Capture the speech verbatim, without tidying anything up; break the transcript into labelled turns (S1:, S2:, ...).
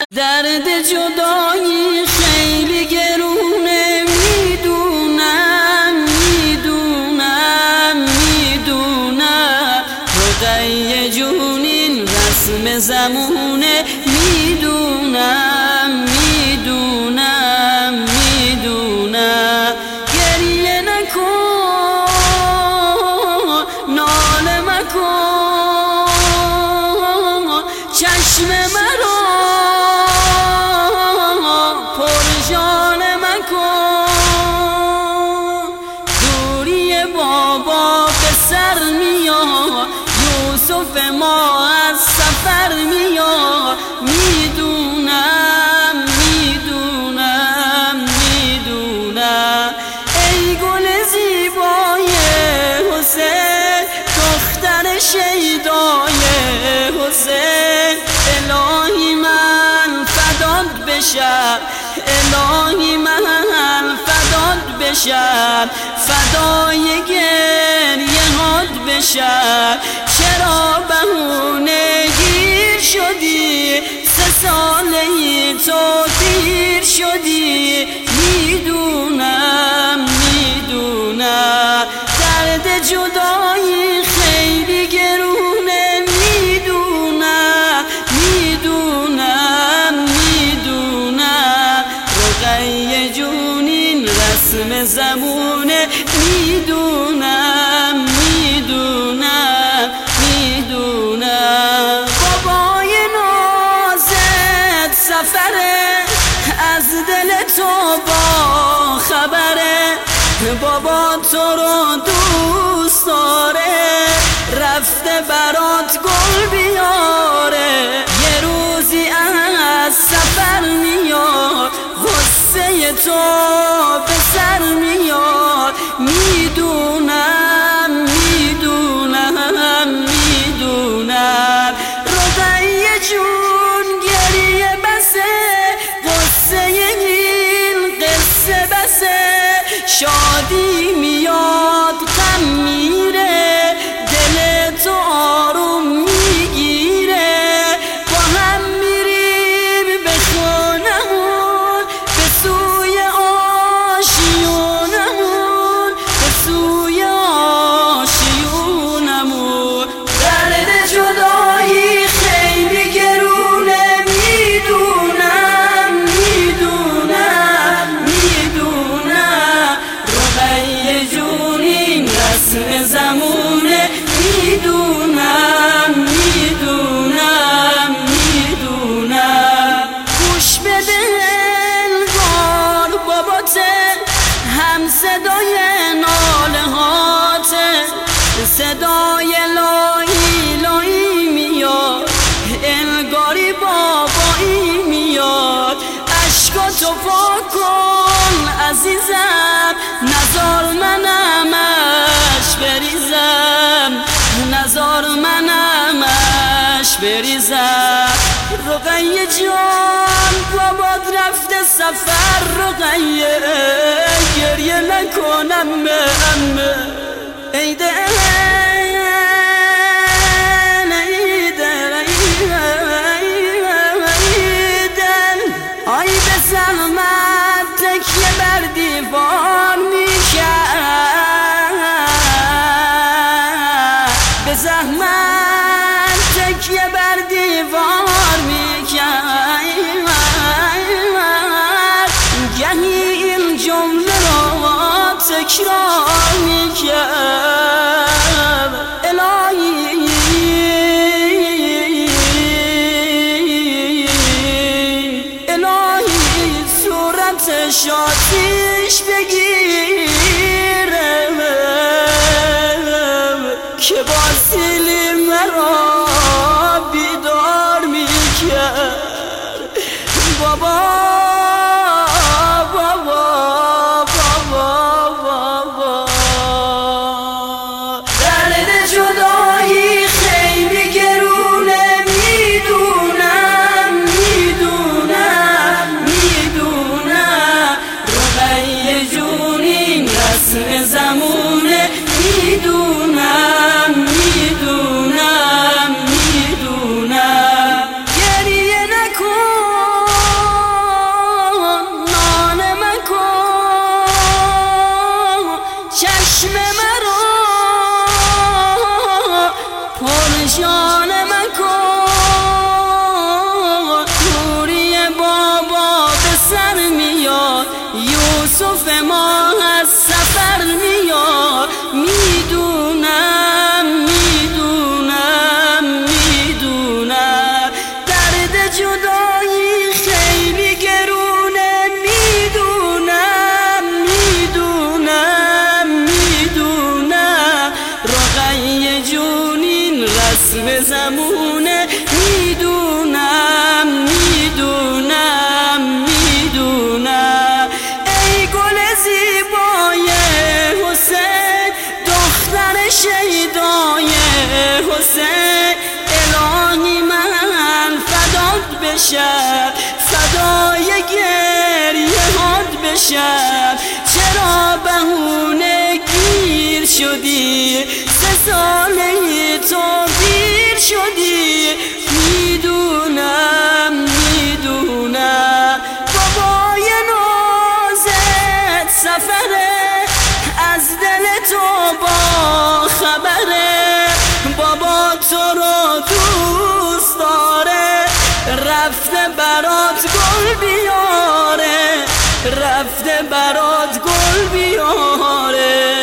S1: درد جدایی خیلی گرونه، میدونم میدونم میدونم رقیه جون این رسم زمونه، میدونم میدونم میدونم گریه نکن ناله مکن چشم مرا سر میاد یوسف ما از سفر میاد، میدونم میدونم میدونم ای گل زیبای حسین دختر شیدای حسین، الهی من فدات بشم الهی من فدات بشم فدای گریه هات بشم. چرا بهونه گیر شدی سه ساله تو دیر شدی، میدونم میدونم درد جدایی خیلی گرونه، میدونم میدونم میدونم رقیه جون این رسم زمونه، میدونم میدونم میدونم بابای نازت سفره از دل تو با خبره، بابا تو رو دوست داره رفته برات گل بیاره، یه روزی از سفر میاد غصه تو به سر میاد، میدونم میدونم میدونم رقیه جون گریه بسه غصه این قصه بسه، شادی میاد غم میره دل تو آروم میگیره، با هم میریم به خونمون به سوی آشیونمون به سوی آشیونمون. درد جدایی خیلی گرونه، میدونم میدونم میدونم رقیه جون این رسم زمونه، میدونم میدونم میدونم گوش بده انگار باباته هم صدای ناله هاته، صدای لایی لایی میاد انگاری بابایی میاد، عشقاتو پاک کن عزیزم نزار منمش بریزم نزار منمش بریزم. رقیه جان بابات رفته سفر رقیه گریه نکنم امه ایده آی به زحمت تکیه بر دیوار میکرد، به زحمت تکیه بر دیوار میکرد، گهی این جمله را تکرار میکرد، الهی شاتیش بگیره که با سیلی مرا بیدار میکرد، بابا بابا بابا بابا درد جدایی خیلی گرونه، میدونم میدونم میدونم رقیه جون این رسم زمونه، میدونم میدونم بشم، فدای گریه هات بشم. چرا بهونه گیر شدی؟ سه ساله تو دیر شدی. میدونم میدونم بابای نازت سفره، از دل تو با خبره. بابا تو رو دوست داره، رفته برات گل بیاره، رفته برات گل بیاره.